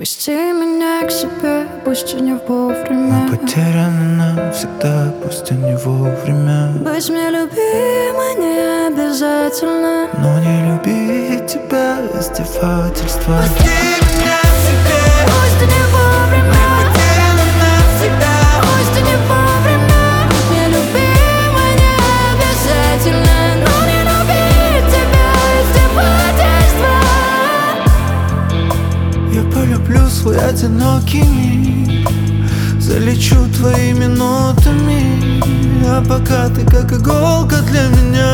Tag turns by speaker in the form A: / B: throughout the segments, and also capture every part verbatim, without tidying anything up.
A: Пусти меня к себе, пусть и не вовремя.
B: Мы потеряны навсегда, пусть и не вовремя.
A: Быть мне любимой не обязательно,
B: но не любить тебя издевательство.
A: пусти меня к себе, пусть и не вовремя. Мы потеряны навсегда, пусть и не вовремя. Быть мне любимой не обязательно, но не любить тебя издевательство.
B: Я полюблю свой одинокий миг, залечу твоими нотами, а пока ты как иголка для меня.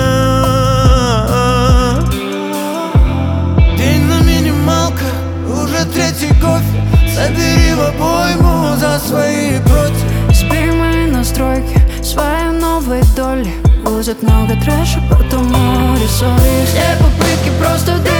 B: День на минималках, уже третий кофе, собери в обойму за свои против.
A: Сбери мои настройки, свои новые доли. Будет много трэша, потом море сори. Все попытки просто дрянь.